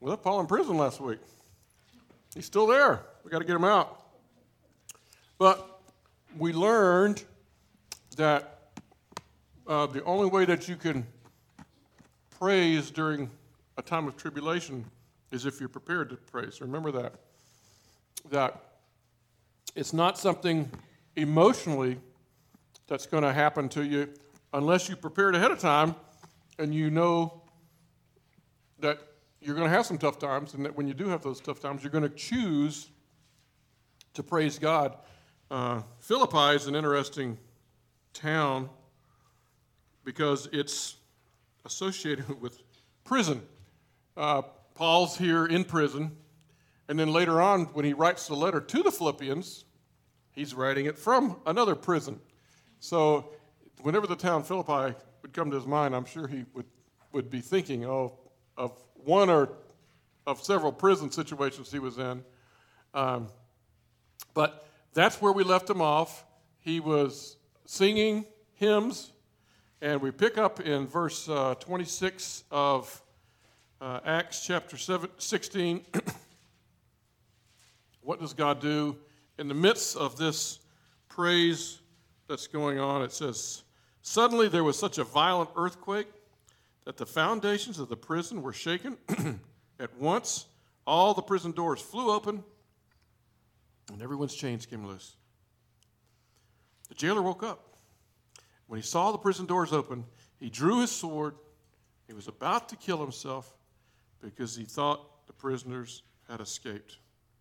We left Paul in prison last week. He's still there. We got to get him out. But we learned that the only way that you can praise during a time of tribulation is if you're prepared to praise. Remember that. That it's not something emotionally that's going to happen to you unless you prepared ahead of time and you know that you're going to have some tough times, and that when you do have those tough times, you're going to choose to praise God. Philippi is an interesting town because it's associated with prison. Paul's here in prison, and then later on, when he writes the letter to the Philippians, he's writing it from another prison. So whenever the town Philippi would come to his mind, I'm sure he would be thinking of one or of several prison situations he was in. But that's where we left him off. He was singing hymns, and we pick up in verse 26 of Acts chapter 16. What does God do? In the midst of this praise that's going on, it says, "Suddenly there was such a violent earthquake that the foundations of the prison were shaken. At once, all the prison doors flew open, and everyone's chains came loose. The jailer woke up. When he saw the prison doors open, he drew his sword. He was about to kill himself because he thought the prisoners had escaped."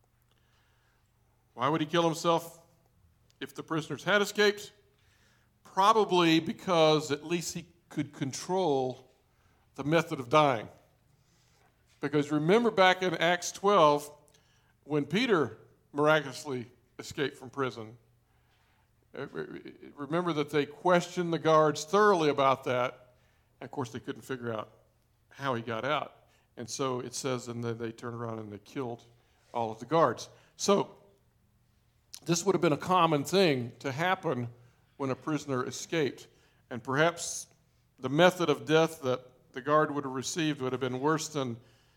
Why would he kill himself if the prisoners had escaped? Probably because at least he could control the method of dying. Because remember back in Acts 12, when Peter miraculously escaped from prison, remember that they questioned the guards thoroughly about that. And of course, they couldn't figure out how he got out. And so it says, and then they turned around and they killed all of the guards. So this would have been a common thing to happen when a prisoner escaped. And perhaps the method of death that the guard would have received would have been worse than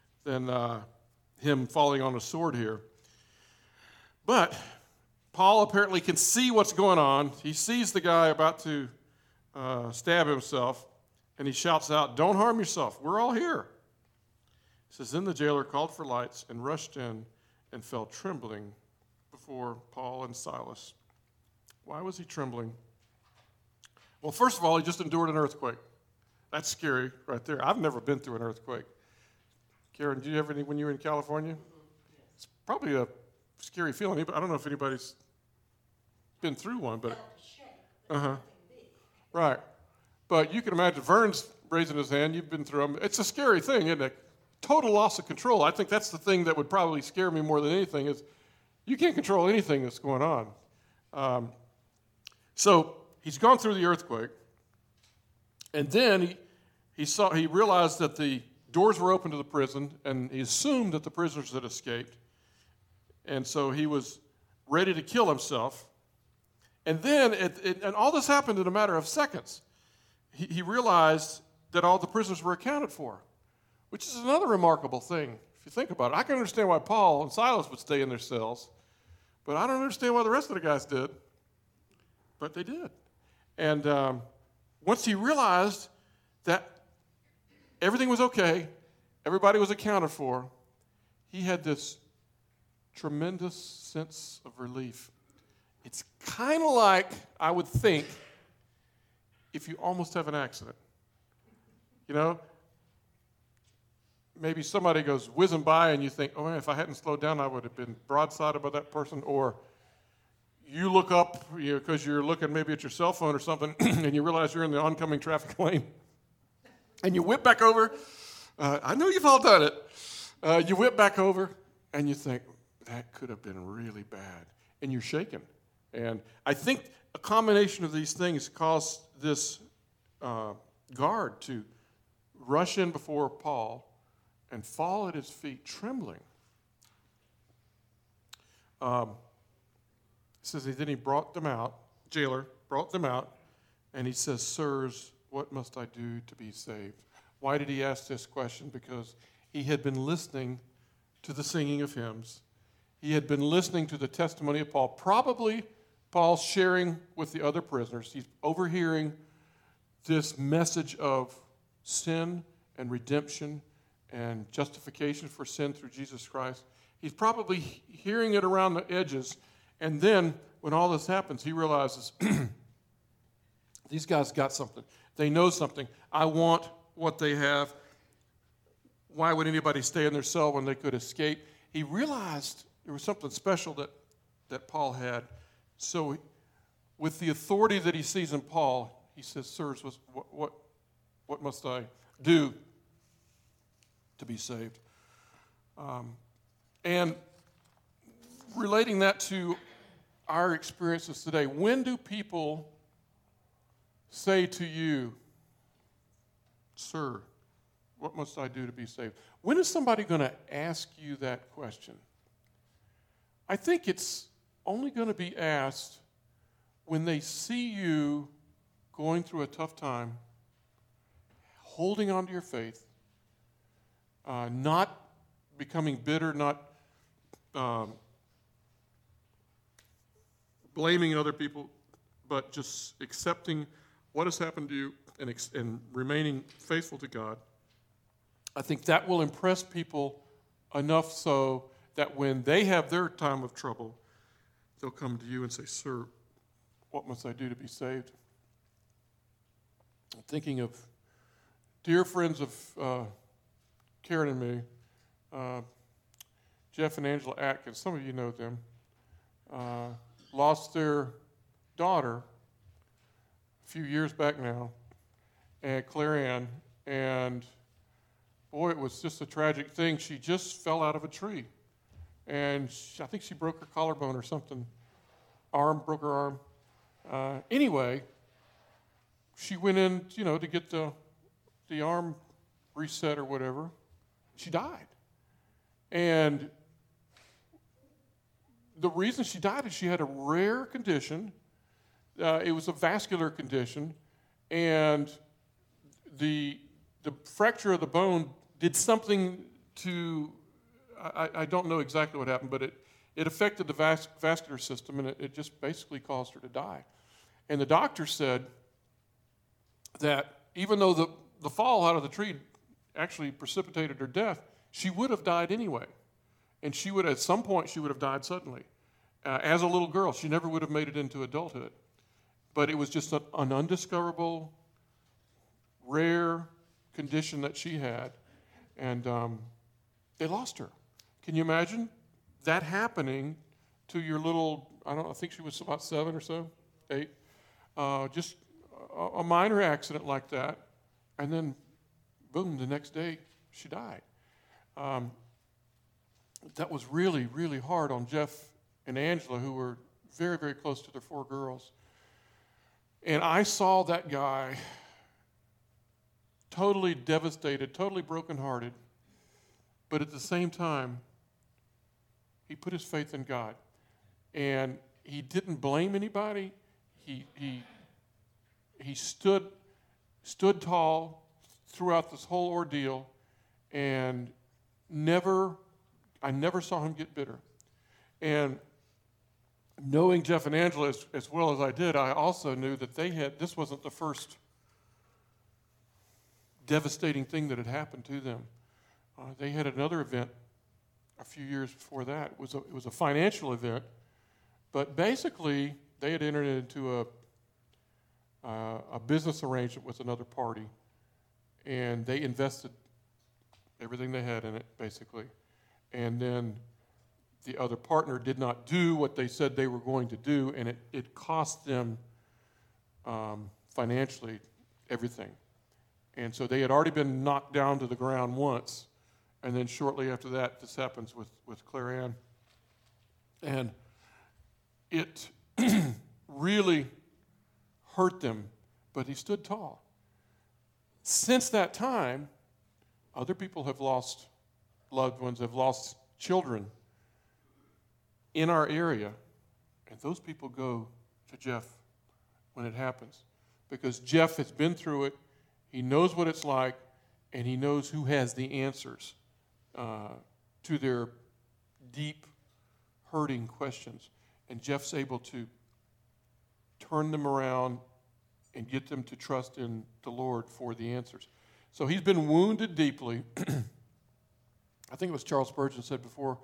him falling on a sword here. But Paul apparently can see what's going on. He sees the guy about to stab himself, and he shouts out, "Don't harm yourself. We're all here." It says, "Then the jailer called for lights and rushed in and fell trembling before Paul and Silas." Why was he trembling? Well, first of all, he just endured an earthquake. That's scary right there. I've never been through an earthquake. Karen, did you have any when you were in California? It's probably a scary feeling. I don't know if anybody's been through one, but right. But you can imagine Vern's raising his hand. You've been through them. It's a scary thing, isn't it? Total loss of control. I think that's the thing that would probably scare me more than anything is you can't control anything that's going on. So he's gone through the earthquake, and then he realized that the doors were open to the prison, and he assumed that the prisoners had escaped, and so he was ready to kill himself. And then, and all this happened in a matter of seconds. He realized that all the prisoners were accounted for, which is another remarkable thing if you think about it. I can understand why Paul and Silas would stay in their cells, but I don't understand why the rest of the guys did. But they did. And once he realized that everything was okay, everybody was accounted for, he had this tremendous sense of relief. It's kind of like, I would think, if you almost have an accident. You know, maybe somebody goes whizzing by and you think, oh man, if I hadn't slowed down, I would have been broadsided by that person. Or you look up, because you're looking maybe at your cell phone or something, and you realize you're in the oncoming traffic lane. And you whip back over. I know you've all done it. You whip back over, and you think, that could have been really bad. And you're shaken. And I think a combination of these things caused this guard to rush in before Paul and fall at his feet trembling. It says, then he brought them out, jailer brought them out, and he says, "Sirs, what must I do to be saved?" Why did he ask this question? Because He had been listening to the singing of hymns. He had been listening to the testimony of Paul. Probably Paul sharing with the other prisoners. He's overhearing this message of sin and redemption and justification for sin through Jesus Christ. He's probably hearing it around the edges. And then when all this happens, he realizes these guys got something. They know something. I want what they have. Why would anybody stay in their cell when they could escape? He realized there was something special that Paul had. So with the authority that he sees in Paul, he says, sirs, what must I do to be saved? And relating that to our experiences today, when do people say to you, sir, what must I do to be saved? When is somebody going to ask you that question? I think it's only going to be asked when they see you going through a tough time, holding on to your faith, not becoming bitter, not blaming other people, but just accepting what has happened to you and remaining faithful to God. I think that will impress people enough so that when they have their time of trouble, they'll come to you and say, sir, what must I do to be saved? I'm thinking of dear friends of Karen and me, Jeff and Angela Atkins. Some of you know them. Lost their daughter a few years back now, and Claire Ann, and boy, it was just a tragic thing. She just fell out of a tree, and I think she broke her collarbone or something. Broke her arm. Anyway, she went in, to get the arm reset or whatever. She died. And the reason she died is she had a rare condition. It was a vascular condition, and the fracture of the bone did something to, I don't know exactly what happened, but it affected the vascular system, and it just basically caused her to die. And the doctor said that even though the fall out of the tree actually precipitated her death, she would have died anyway. And at some point, she would have died suddenly. As a little girl, she never would have made it into adulthood. But it was just an undiscoverable, rare condition that she had. And they lost her. Can you imagine that happening to your little, I think she was about 7 or so, 8. Just a minor accident like that. And then, boom, the next day, she died. That was really, really hard on Jeff and Angela, who were very, very close to their 4 girls. And I saw that guy totally devastated, totally brokenhearted, but at the same time, he put his faith in God. And he didn't blame anybody. He stood tall throughout this whole ordeal, and I never saw him get bitter. And knowing Jeff and Angela as well as I did, I also knew that this wasn't the first devastating thing that had happened to them. They had another event a few years before that. It was a financial event, but basically they had entered into a business arrangement with another party, and they invested everything they had in it, basically. And then the other partner did not do what they said they were going to do, and it cost them financially everything. And so they had already been knocked down to the ground once, and then shortly after that, this happens with Claire Ann. And it really hurt them, but he stood tall. Since that time, other people have lost loved ones, have lost children in our area, and those people go to Jeff when it happens, because Jeff has been through it, he knows what it's like, and he knows who has the answers to their deep, hurting questions. And Jeff's able to turn them around and get them to trust in the Lord for the answers. So he's been wounded deeply. I think it was Charles Spurgeon said before,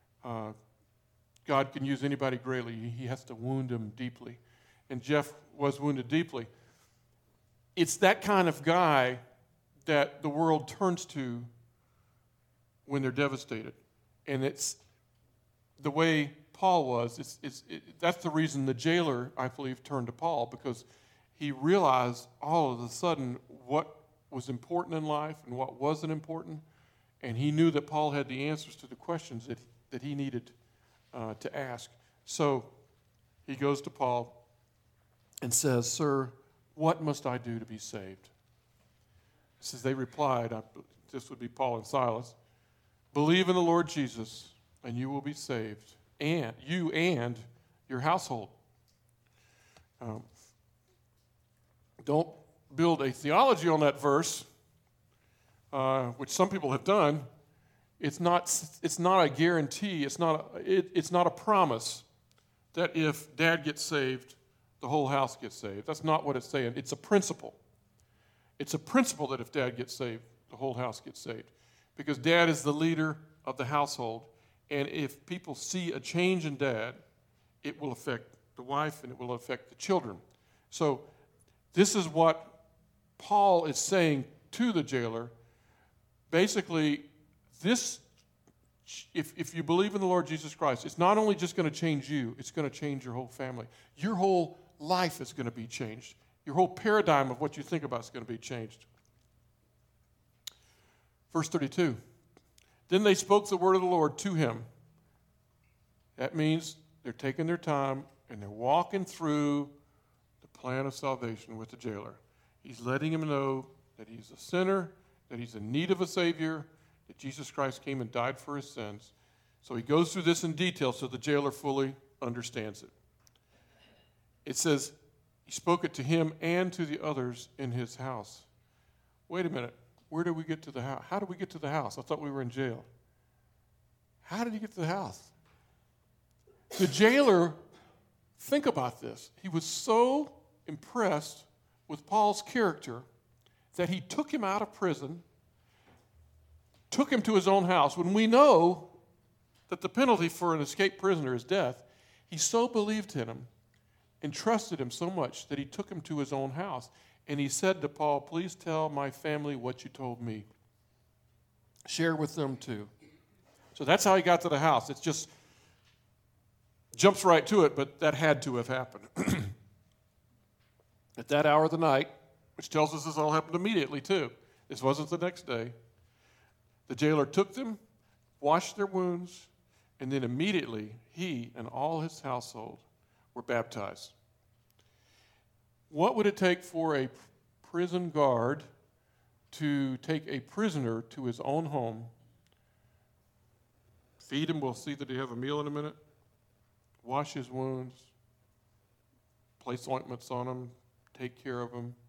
God can use anybody greatly. He has to wound them deeply. And Jeff was wounded deeply. It's that kind of guy that the world turns to when they're devastated. And it's the way Paul was. That's the reason the jailer, I believe, turned to Paul, because he realized all of a sudden what was important in life and what wasn't important. And he knew that Paul had the answers to the questions that he needed to ask. So he goes to Paul and says, "Sir, what must I do to be saved?" It says they replied, this would be Paul and Silas, "Believe in the Lord Jesus, and you will be saved, and you and your household." Don't build a theology on that verse, which some people have done. It's not a guarantee. It's not a promise that if Dad gets saved, the whole house gets saved. That's not what it's saying. It's a principle. It's a principle that if Dad gets saved, the whole house gets saved. Because Dad is the leader of the household. And if people see a change in Dad, it will affect the wife and it will affect the children. So this is what Paul is saying to the jailer. Basically, if you believe in the Lord Jesus Christ, it's not only just going to change you, it's going to change your whole family. Your whole life is going to be changed. Your whole paradigm of what you think about is going to be changed. Verse 32. Then they spoke the word of the Lord to him. That means they're taking their time and they're walking through the plan of salvation with the jailer. He's letting him know that he's a sinner, that he's in need of a Savior, that Jesus Christ came and died for his sins. So he goes through this in detail so the jailer fully understands it. It says, he spoke it to him and to the others in his house. Wait a minute. Where did we get to the house? How did we get to the house? I thought we were in jail. How did he get to the house? The jailer, think about this. He was so impressed with Paul's character that he took him out of prison, took him to his own house. When we know that the penalty for an escaped prisoner is death, he so believed in him and trusted him so much that he took him to his own house. And he said to Paul, "Please tell my family what you told me. Share with them too." So that's how he got to the house. It just jumps right to it, but that had to have happened. At that hour of the night, which tells us this all happened immediately too. This wasn't the next day. The jailer took them, washed their wounds, and then immediately he and all his household were baptized. What would it take for a prison guard to take a prisoner to his own home, feed him, we'll see that he have a meal in a minute, wash his wounds, place ointments on him, take care of him?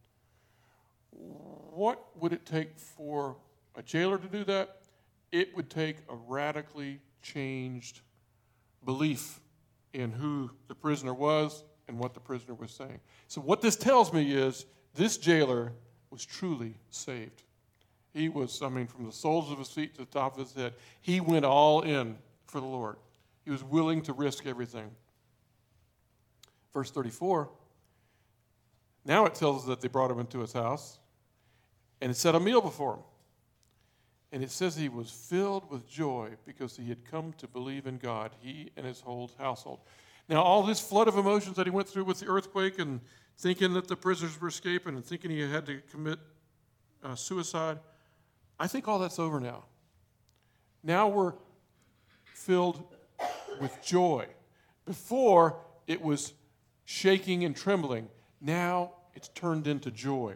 What would it take for a jailer to do that? It would take a radically changed belief in who the prisoner was and what the prisoner was saying. So what this tells me is this jailer was truly saved. He was, from the soles of his feet to the top of his head, he went all in for the Lord. He was willing to risk everything. Verse 34, now it tells us that they brought him into his house and it set a meal before him. And it says he was filled with joy because he had come to believe in God, he and his whole household. Now, all this flood of emotions that he went through with the earthquake and thinking that the prisoners were escaping and thinking he had to commit suicide, I think all that's over now. Now we're filled with joy. Before, it was shaking and trembling. Now it's turned into joy.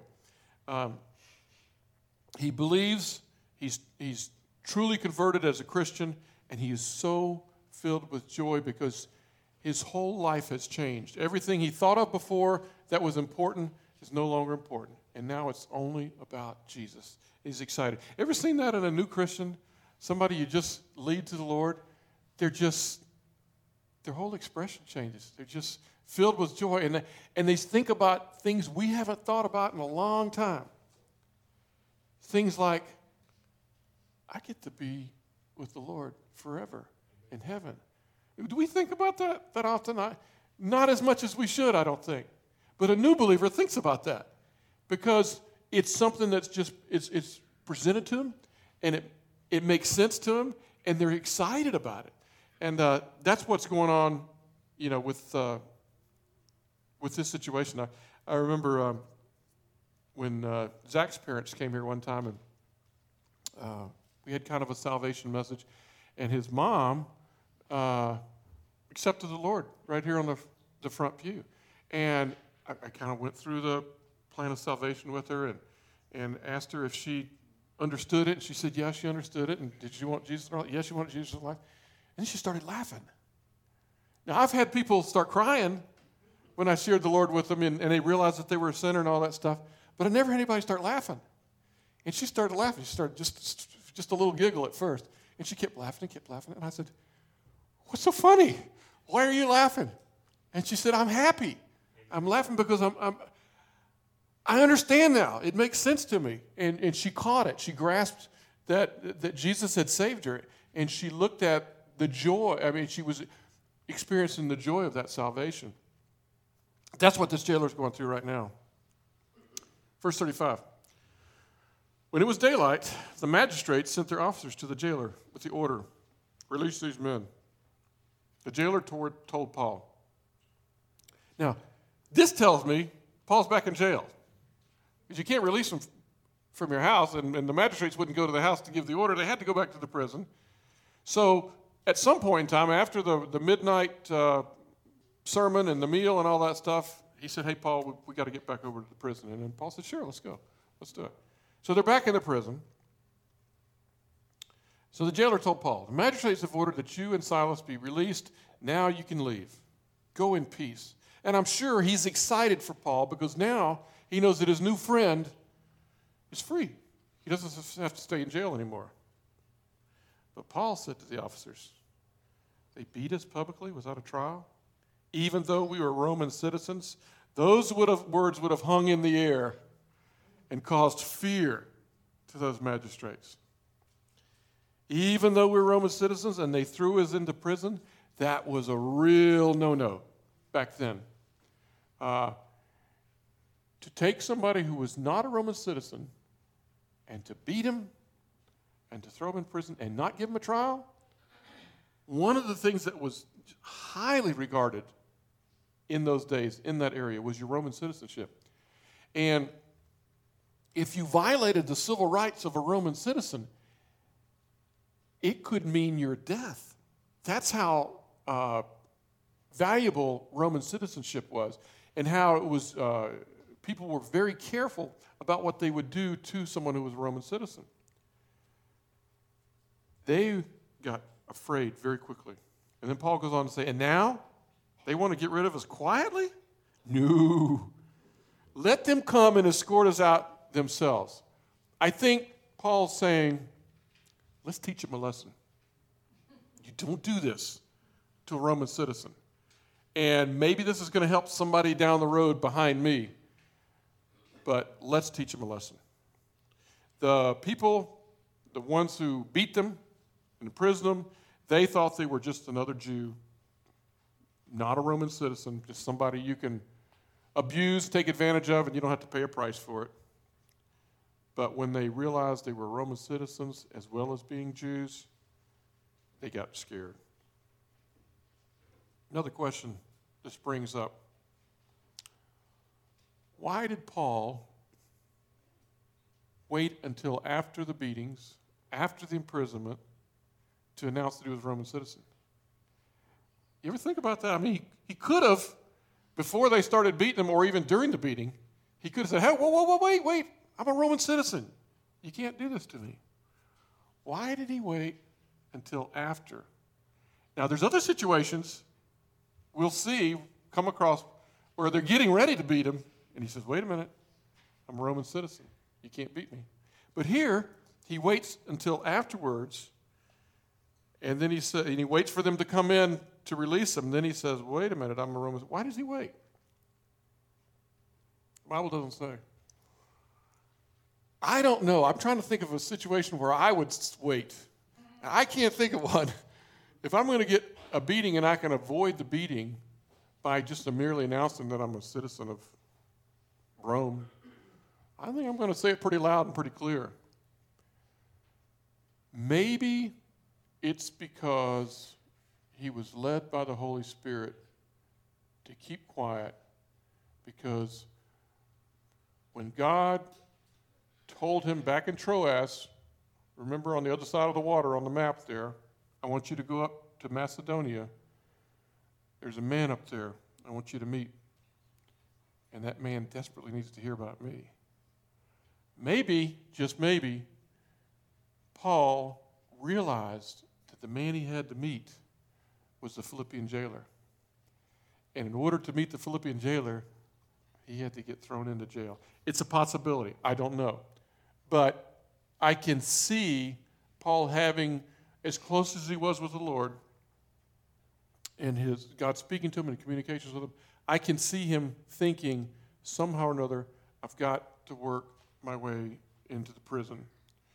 He believes. He's truly converted as a Christian, and he is so filled with joy because his whole life has changed. Everything he thought of before that was important is no longer important, and now it's only about Jesus. He's excited. Ever seen that in a new Christian? somebody you just lead to the Lord, their whole expression changes. They're just filled with joy. And they think about things we haven't thought about in a long time. Things like, I get to be with the Lord forever in heaven. Do we think about that often? Not as much as we should, I don't think. But a new believer thinks about that because it's something that's just, it's presented to them, and it makes sense to them, and they're excited about it. And that's what's going on, with this situation. I remember when Zach's parents came here one time, and we had kind of a salvation message, and his mom accepted the Lord right here on the front pew. And I kind of went through the plan of salvation with her and asked her if she understood it. And she said, yeah, she understood it. And did you want Jesus in her life? Yes, she wanted Jesus in her life. And then she started laughing. Now, I've had people start crying when I shared the Lord with them, and they realized that they were a sinner and all that stuff. But I never had anybody start laughing. And she started laughing. She started just a little giggle at first. And she kept laughing and kept laughing. And I said, what's so funny? Why are you laughing? And she said, I'm happy. I'm laughing because I understand now. It makes sense to me. And she caught it. She grasped that Jesus had saved her. And she looked at the joy. I mean, she was experiencing the joy of that salvation. That's what this jailer's going through right now. Verse 35. When it was daylight, the magistrates sent their officers to the jailer with the order, release these men. The jailer told Paul. Now, this tells me Paul's back in jail. Because you can't release him from your house, and the magistrates wouldn't go to the house to give the order. They had to go back to the prison. So at some point in time, after the midnight sermon and the meal and all that stuff, he said, hey, Paul, we got to get back over to the prison. And then Paul said, sure, let's go. Let's do it. So they're back in the prison. So the jailer told Paul, the magistrates have ordered that you and Silas be released. Now you can leave. Go in peace. And I'm sure he's excited for Paul because now he knows that his new friend is free. He doesn't have to stay in jail anymore. But Paul said to the officers, they beat us publicly without a trial, even though we were Roman citizens. Those words would have hung in the air and caused fear to those magistrates. Even though we were Roman citizens and they threw us into prison, that was a real no-no back then. To take somebody who was not a Roman citizen and to beat him and to throw him in prison and not give him a trial, one of the things that was highly regarded in those days in that area was your Roman citizenship. And if you violated the civil rights of a Roman citizen, it could mean your death. That's how valuable Roman citizenship was, and how it was. People were very careful about what they would do to someone who was a Roman citizen. They got afraid very quickly. And then Paul goes on to say, and now they want to get rid of us quietly? No. Let them come and escort us out themselves. I think Paul's saying, let's teach them a lesson. You don't do this to a Roman citizen. And maybe this is going to help somebody down the road behind me. But let's teach them a lesson. The people, the ones who beat them and imprisoned them, they thought they were just another Jew, not a Roman citizen, just somebody you can abuse, take advantage of, and you don't have to pay a price for it. But when they realized they were Roman citizens as well as being Jews, they got scared. Another question this brings up. Why did Paul wait until after the beatings, after the imprisonment, to announce that he was a Roman citizen? You ever think about that? I mean, he could have, before they started beating him, or even during the beating, he could have said, hey, whoa, wait, I'm a Roman citizen. You can't do this to me. Why did he wait until after? Now, there's other situations we'll see come across where they're getting ready to beat him, and he says, wait a minute, I'm a Roman citizen. You can't beat me. But here, he waits until afterwards And then and he waits for them to come in to release him. Then he says, wait a minute, I'm a Roman. Why does he wait? The Bible doesn't say. I don't know. I'm trying to think of a situation where I would wait. I can't think of one. If I'm going to get a beating and I can avoid the beating by just merely announcing that I'm a citizen of Rome, I think I'm going to say it pretty loud and pretty clear. Maybe it's because he was led by the Holy Spirit to keep quiet, because when God told him back in Troas, remember on the other side of the water on the map there, I want you to go up to Macedonia. There's a man up there I want you to meet. And that man desperately needs to hear about me. Maybe, just maybe, Paul realized that the man he had to meet was the Philippian jailer. And in order to meet the Philippian jailer, he had to get thrown into jail. It's a possibility. I don't know. But I can see Paul having, as close as he was with the Lord, and God speaking to him and communications with him, I can see him thinking, somehow or another, I've got to work my way into the prison.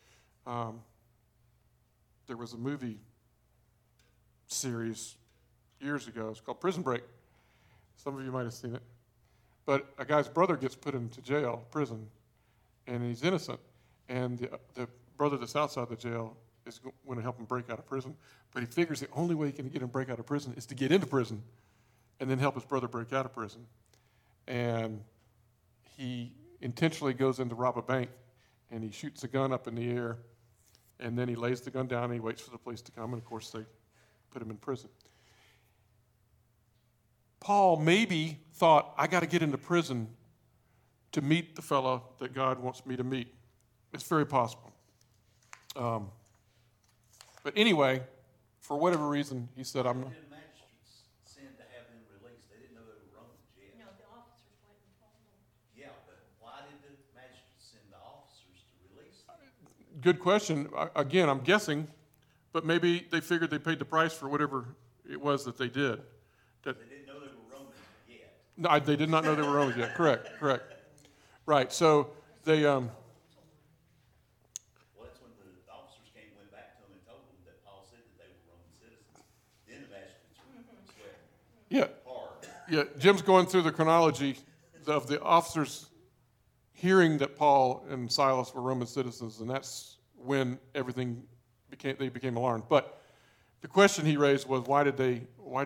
There was a movie series years ago. It's called Prison Break. Some of you might have seen it. But a guy's brother gets put into jail, prison, and he's innocent. And the brother that's outside the jail is going to help him break out of prison. But he figures the only way he can get him break out of prison is to get into prison and then help his brother break out of prison. And he intentionally goes in to rob a bank, and he shoots a gun up in the air, and then he lays the gun down, and he waits for the police to come, and, of course, they put him in prison. Paul maybe thought, I got to get into prison to meet the fellow that God wants me to meet. It's very possible. But anyway, for whatever reason, he said, I'm... Why did the magistrates send to have them released? They didn't know they were Romans yet. No, the officers went and told them. Yeah, but why did the magistrates send the officers to release them? Good question. Again, I'm guessing, but maybe they figured they paid the price for whatever it was that they did. They didn't know they were Romans yet. No, they did not know they were Romans yet. Correct. Right, so they... Well, that's when the officers went back to them and told them that Paul said that they were Roman citizens. Then the magistrates were sweating hard. Yeah, Jim's going through the chronology of the officers hearing that Paul and Silas were Roman citizens, and that's when everything became alarmed. But the question he raised was, why did they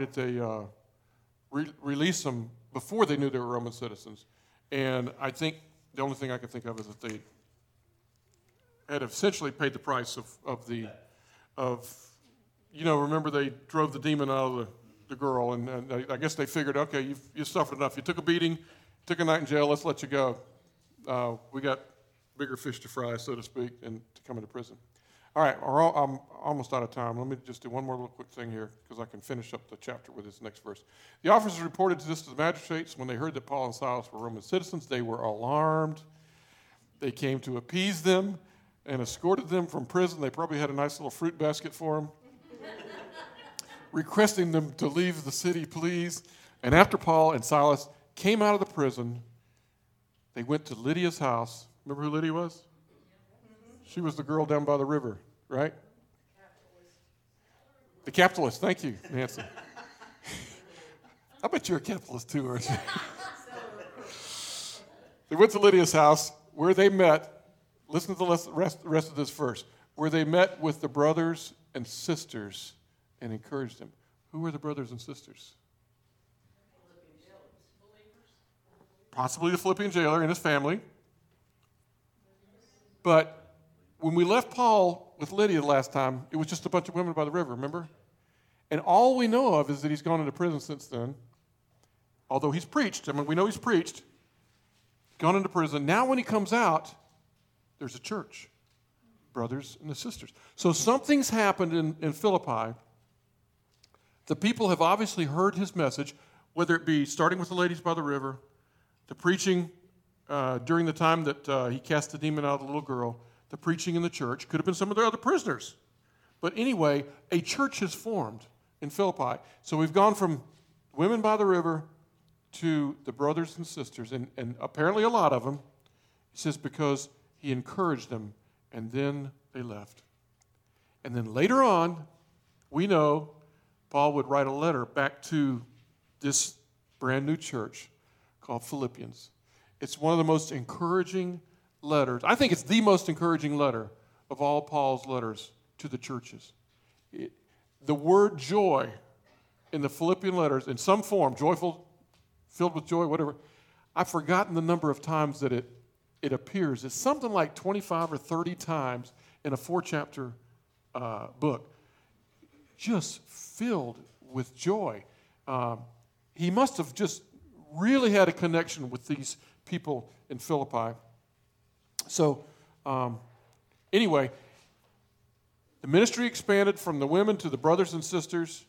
release them before they knew they were Roman citizens? And I think the only thing I can think of is that they had essentially paid the price remember they drove the demon out of the girl, and I guess they figured, okay, you've suffered enough. You took a beating, took a night in jail, let's let you go. We got bigger fish to fry, so to speak, and to come into prison. All right, I'm almost out of time. Let me just do one more little quick thing here, because I can finish up the chapter with this next verse. The officers reported this to the magistrates. When they heard that Paul and Silas were Roman citizens, they were alarmed. They came to appease them and escorted them from prison. They probably had a nice little fruit basket for them, requesting them to leave the city, please. And after Paul and Silas came out of the prison, they went to Lydia's house. Remember who Lydia was? She was the girl down by the river, right? The capitalist. Thank you, Nancy. I bet you're a capitalist too, aren't you? They went to Lydia's house where they met. Listen to the rest of this verse. Where they met with the brothers and sisters and encouraged them. Who were the brothers and sisters? Possibly the Philippian jailer and his family. But when we left Paul with Lydia last time, it was just a bunch of women by the river, remember? And all we know of is that he's gone into prison since then. Although he's preached. We know he's preached. Gone into prison. Now when he comes out, there's a church. Brothers and the sisters. So something's happened in Philippi. The people have obviously heard his message, whether it be starting with the ladies by the river, the preaching during the time that he cast the demon out of the little girl, the preaching in the church. Could have been some of the other prisoners. But anyway, a church has formed in Philippi. So we've gone from women by the river to the brothers and sisters, and apparently a lot of them. He says because he encouraged them, and then they left. And then later on, we know Paul would write a letter back to this brand new church called Philippians. It's one of the most encouraging letters. I think it's the most encouraging letter of all Paul's letters to the churches. The word joy in the Philippian letters, in some form, joyful, filled with joy, whatever, I've forgotten the number of times that it appears. It's something like 25 or 30 times in a 4-chapter book, just filled with joy. He must have just really had a connection with these people in Philippi. So, anyway, the ministry expanded from the women to the brothers and sisters,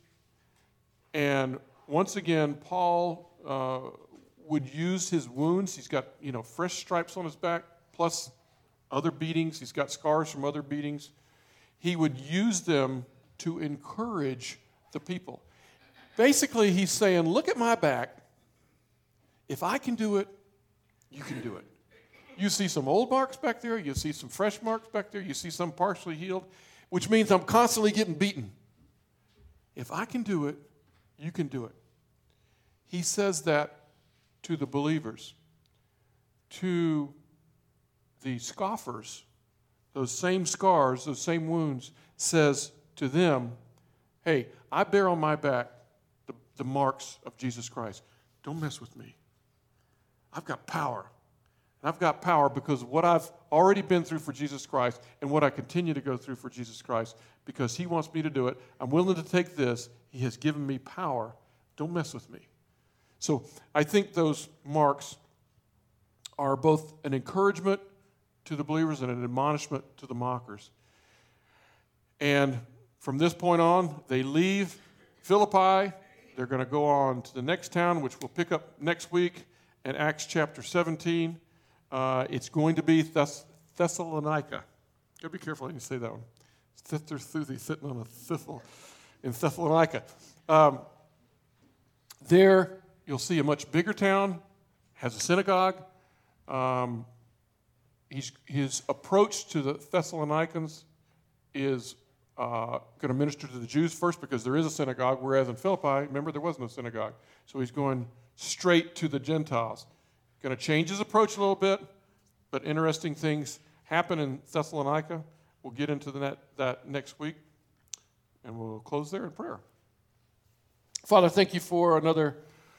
and once again, Paul would use his wounds. He's got, fresh stripes on his back, plus other beatings. He's got scars from other beatings. He would use them to encourage the people. Basically, he's saying, look at my back. If I can do it, you can do it. You see some old marks back there. You see some fresh marks back there. You see some partially healed, which means I'm constantly getting beaten. If I can do it, you can do it. He says that to the believers. To the scoffers, those same scars, those same wounds, says to them, hey, I bear on my back the marks of Jesus Christ. Don't mess with me. I've got power. And I've got power because of what I've already been through for Jesus Christ and what I continue to go through for Jesus Christ because he wants me to do it. I'm willing to take this. He has given me power. Don't mess with me. So I think those marks are both an encouragement to the believers and an admonishment to the mockers. And from this point on, they leave Philippi. They're going to go on to the next town, which we'll pick up next week in Acts chapter 17. It's going to be Thessalonica. Got to be careful how you say that one. Thither, sitting on a thistle in Thessalonica. There, you'll see a much bigger town, has a synagogue. His approach to the Thessalonians is going to minister to the Jews first because there is a synagogue, whereas in Philippi, remember, there was no synagogue. So he's going straight to the Gentiles. Going to change his approach a little bit, but interesting things happen in Thessalonica. We'll get into that next week, and we'll close there in prayer. Father, thank you for another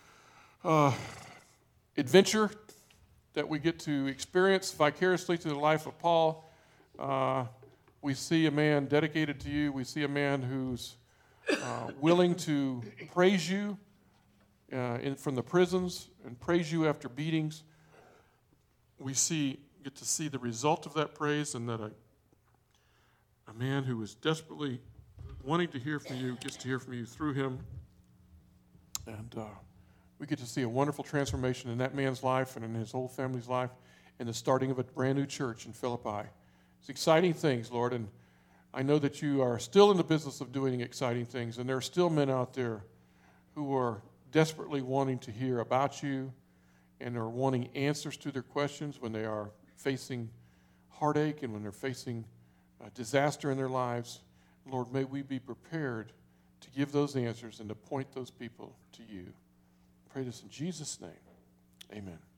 adventure that we get to experience vicariously through the life of Paul. We see a man dedicated to you. We see a man who's willing to praise you from the prisons and praise you after beatings. We get to see the result of that praise, and that a man who is desperately wanting to hear from you gets to hear from you through him. And we get to see a wonderful transformation in that man's life and in his whole family's life and the starting of a brand new church in Philippi. It's exciting things, Lord, and I know that you are still in the business of doing exciting things, and there are still men out there who are desperately wanting to hear about you and are wanting answers to their questions when they are facing heartache and when they're facing disaster in their lives. Lord, may we be prepared to give those answers and to point those people to you. I pray this in Jesus' name. Amen.